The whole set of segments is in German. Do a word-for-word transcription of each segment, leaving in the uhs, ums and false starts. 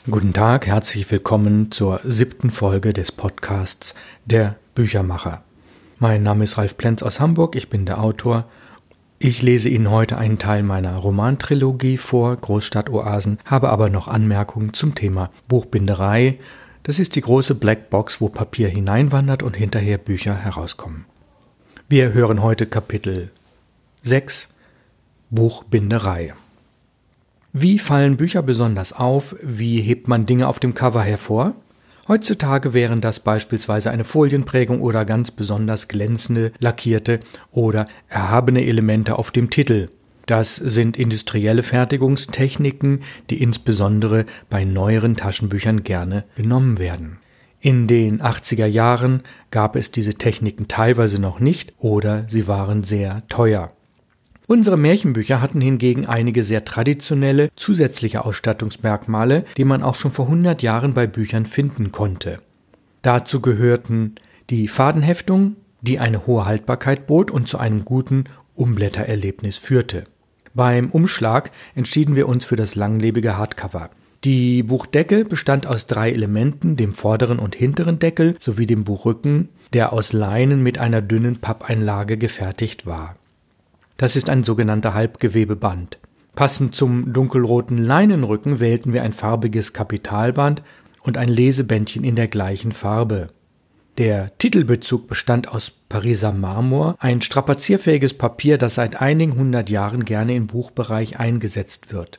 Guten Tag, herzlich willkommen zur siebten Folge des Podcasts Der Büchermacher. Mein Name ist Ralf Plenz aus Hamburg, ich bin der Autor. Ich lese Ihnen heute einen Teil meiner Romantrilogie vor, Großstadtoasen, habe aber noch Anmerkungen zum Thema Buchbinderei. Das ist die große Blackbox, wo Papier hineinwandert und hinterher Bücher herauskommen. Wir hören heute Kapitel sechs, Buchbinderei. Wie fallen Bücher besonders auf? Wie hebt man Dinge auf dem Cover hervor? Heutzutage wären das beispielsweise eine Folienprägung oder ganz besonders glänzende, lackierte oder erhabene Elemente auf dem Titel. Das sind industrielle Fertigungstechniken, die insbesondere bei neueren Taschenbüchern gerne genommen werden. In den achtziger Jahren gab es diese Techniken teilweise noch nicht oder sie waren sehr teuer. Unsere Märchenbücher hatten hingegen einige sehr traditionelle, zusätzliche Ausstattungsmerkmale, die man auch schon vor hundert Jahren bei Büchern finden konnte. Dazu gehörten die Fadenheftung, die eine hohe Haltbarkeit bot und zu einem guten Umblättererlebnis führte. Beim Umschlag entschieden wir uns für das langlebige Hardcover. Die Buchdecke bestand aus drei Elementen, dem vorderen und hinteren Deckel sowie dem Buchrücken, der aus Leinen mit einer dünnen Pappeinlage gefertigt war. Das ist ein sogenannter Halbgewebeband. Passend zum dunkelroten Leinenrücken wählten wir ein farbiges Kapitalband und ein Lesebändchen in der gleichen Farbe. Der Titelbezug bestand aus Pariser Marmor, ein strapazierfähiges Papier, das seit einigen hundert Jahren gerne im Buchbereich eingesetzt wird.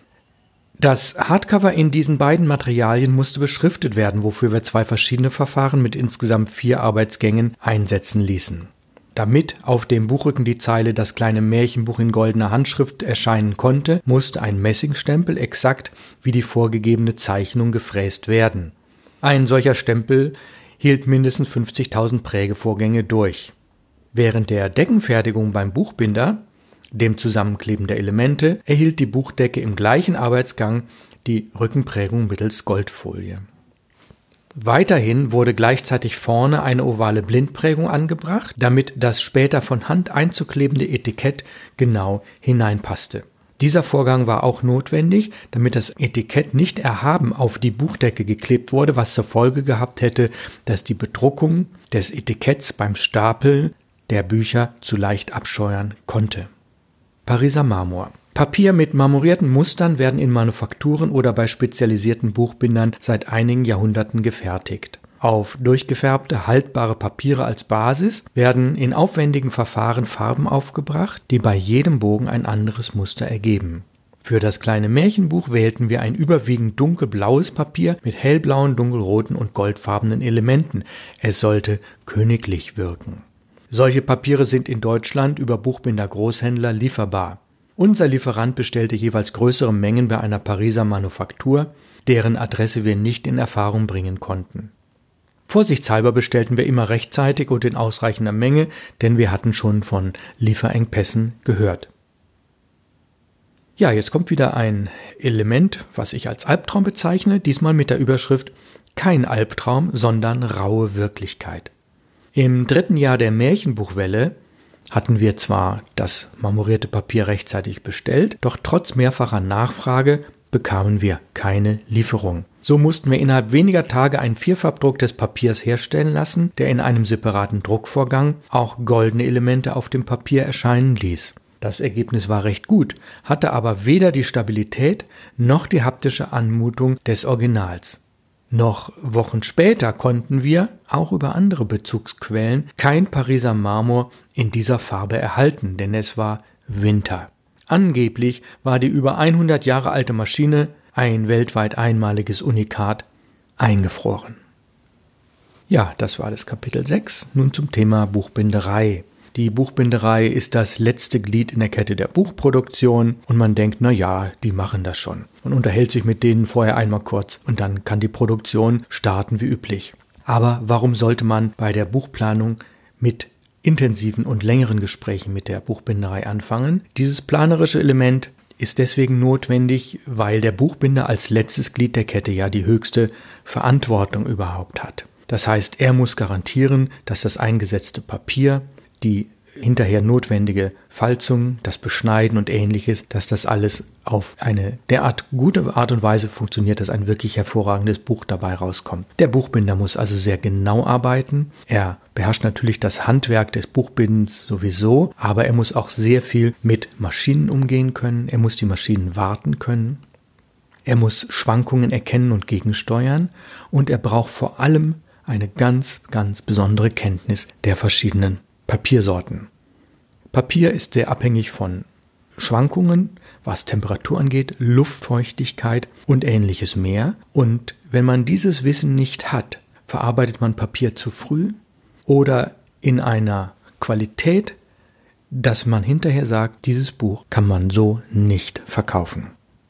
Das Hardcover in diesen beiden Materialien musste beschriftet werden, wofür wir zwei verschiedene Verfahren mit insgesamt vier Arbeitsgängen einsetzen ließen. Damit auf dem Buchrücken die Zeile »Das kleine Märchenbuch« in goldener Handschrift erscheinen konnte, musste ein Messingstempel exakt wie die vorgegebene Zeichnung gefräst werden. Ein solcher Stempel hielt mindestens fünfzigtausend Prägevorgänge durch. Während der Deckenfertigung beim Buchbinder, dem Zusammenkleben der Elemente, erhielt die Buchdecke im gleichen Arbeitsgang die Rückenprägung mittels Goldfolie. Weiterhin wurde gleichzeitig vorne eine ovale Blindprägung angebracht, damit das später von Hand einzuklebende Etikett genau hineinpasste. Dieser Vorgang war auch notwendig, damit das Etikett nicht erhaben auf die Buchdecke geklebt wurde, was zur Folge gehabt hätte, dass die Bedruckung des Etiketts beim Stapeln der Bücher zu leicht abscheuern konnte. Pariser Marmor. Papier mit marmorierten Mustern werden in Manufakturen oder bei spezialisierten Buchbindern seit einigen Jahrhunderten gefertigt. Auf durchgefärbte, haltbare Papiere als Basis werden in aufwendigen Verfahren Farben aufgebracht, die bei jedem Bogen ein anderes Muster ergeben. Für das kleine Märchenbuch wählten wir ein überwiegend dunkelblaues Papier mit hellblauen, dunkelroten und goldfarbenen Elementen. Es sollte königlich wirken. Solche Papiere sind in Deutschland über Buchbinder-Großhändler lieferbar. Unser Lieferant bestellte jeweils größere Mengen bei einer Pariser Manufaktur, deren Adresse wir nicht in Erfahrung bringen konnten. Vorsichtshalber bestellten wir immer rechtzeitig und in ausreichender Menge, denn wir hatten schon von Lieferengpässen gehört. Ja, jetzt kommt wieder ein Element, was ich als Albtraum bezeichne, diesmal mit der Überschrift »Kein Albtraum, sondern raue Wirklichkeit«. Im dritten Jahr der Märchenbuchwelle hatten wir zwar das marmorierte Papier rechtzeitig bestellt, doch trotz mehrfacher Nachfrage bekamen wir keine Lieferung. So mussten wir innerhalb weniger Tage einen Vierfarbdruck des Papiers herstellen lassen, der in einem separaten Druckvorgang auch goldene Elemente auf dem Papier erscheinen ließ. Das Ergebnis war recht gut, hatte aber weder die Stabilität noch die haptische Anmutung des Originals. Noch Wochen später konnten wir, auch über andere Bezugsquellen, kein Pariser Marmor in dieser Farbe erhalten, denn es war Winter. Angeblich war die über hundert Jahre alte Maschine, ein weltweit einmaliges Unikat, eingefroren. Ja, das war das Kapitel sechs. Nun zum Thema Buchbinderei. Die Buchbinderei ist das letzte Glied in der Kette der Buchproduktion und man denkt, na ja, die machen das schon. Man unterhält sich mit denen vorher einmal kurz und dann kann die Produktion starten wie üblich. Aber warum sollte man bei der Buchplanung mit intensiven und längeren Gesprächen mit der Buchbinderei anfangen? Dieses planerische Element ist deswegen notwendig, weil der Buchbinder als letztes Glied der Kette ja die höchste Verantwortung überhaupt hat. Das heißt, er muss garantieren, dass das eingesetzte Papier die hinterher notwendige Falzung, das Beschneiden und Ähnliches, dass das alles auf eine derart gute Art und Weise funktioniert, dass ein wirklich hervorragendes Buch dabei rauskommt. Der Buchbinder muss also sehr genau arbeiten. Er beherrscht natürlich das Handwerk des Buchbindens sowieso, aber er muss auch sehr viel mit Maschinen umgehen können. Er muss die Maschinen warten können. Er muss Schwankungen erkennen und gegensteuern. Und er braucht vor allem eine ganz, ganz besondere Kenntnis der verschiedenen Papiersorten. Papier ist sehr abhängig von Schwankungen, was Temperatur angeht, Luftfeuchtigkeit und Ähnliches mehr. Und wenn man dieses Wissen nicht hat, verarbeitet man Papier zu früh oder in einer Qualität, dass man hinterher sagt, dieses Buch kann man so nicht verkaufen.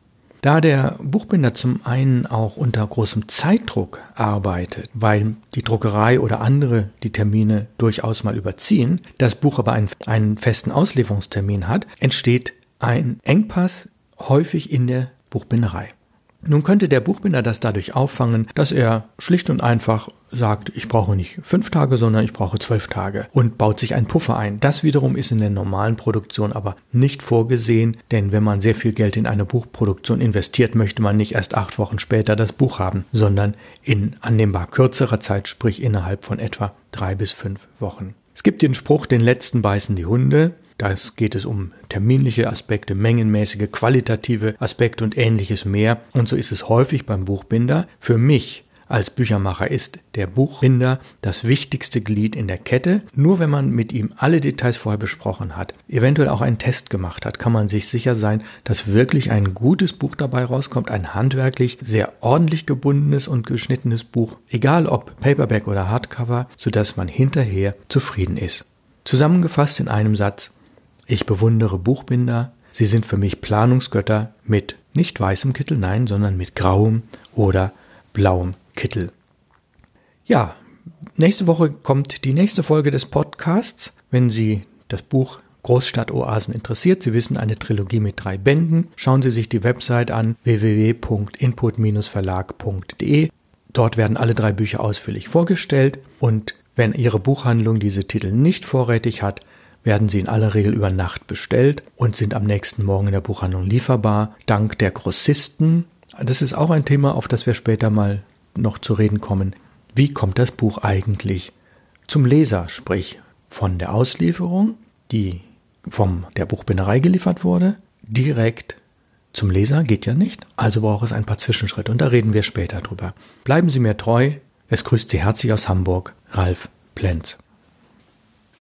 Da der Buchbinder zum einen auch unter großem Zeitdruck arbeitet, weil die Druckerei oder andere die Termine durchaus mal überziehen, das Buch aber einen, einen festen Auslieferungstermin hat, entsteht ein Engpass häufig in der Buchbinderei. Nun könnte der Buchbinder das dadurch auffangen, dass er schlicht und einfach sagt, ich brauche nicht fünf Tage, sondern ich brauche zwölf Tage und baut sich einen Puffer ein. Das wiederum ist in der normalen Produktion aber nicht vorgesehen, denn wenn man sehr viel Geld in eine Buchproduktion investiert, möchte man nicht erst acht Wochen später das Buch haben, sondern in annehmbar kürzerer Zeit, sprich innerhalb von etwa drei bis fünf Wochen. Es gibt den Spruch, den letzten beißen die Hunde. Da geht es um terminliche Aspekte, mengenmäßige, qualitative Aspekte und Ähnliches mehr. Und so ist es häufig beim Buchbinder. Für mich als Büchermacher ist der Buchbinder das wichtigste Glied in der Kette. Nur wenn man mit ihm alle Details vorher besprochen hat, eventuell auch einen Test gemacht hat, kann man sich sicher sein, dass wirklich ein gutes Buch dabei rauskommt. Ein handwerklich sehr ordentlich gebundenes und geschnittenes Buch, egal ob Paperback oder Hardcover, sodass man hinterher zufrieden ist. Zusammengefasst in einem Satz: Ich bewundere Buchbinder, sie sind für mich Planungsgötter mit nicht weißem Kittel, nein, sondern mit grauem oder blauem Kittel. Ja, nächste Woche kommt die nächste Folge des Podcasts. Wenn Sie das Buch Großstadtoasen interessiert, Sie wissen, eine Trilogie mit drei Bänden, schauen Sie sich die Website an, w w w punkt input verlag punkt d e. Dort werden alle drei Bücher ausführlich vorgestellt und wenn Ihre Buchhandlung diese Titel nicht vorrätig hat, werden sie in aller Regel über Nacht bestellt und sind am nächsten Morgen in der Buchhandlung lieferbar, dank der Grossisten. Das ist auch ein Thema, auf das wir später mal noch zu reden kommen. Wie kommt das Buch eigentlich zum Leser, sprich von der Auslieferung, die von der Buchbinderei geliefert wurde, direkt zum Leser? Geht ja nicht, also braucht es ein paar Zwischenschritte und da reden wir später drüber. Bleiben Sie mir treu, es grüßt Sie herzlich aus Hamburg, Ralf Plenz.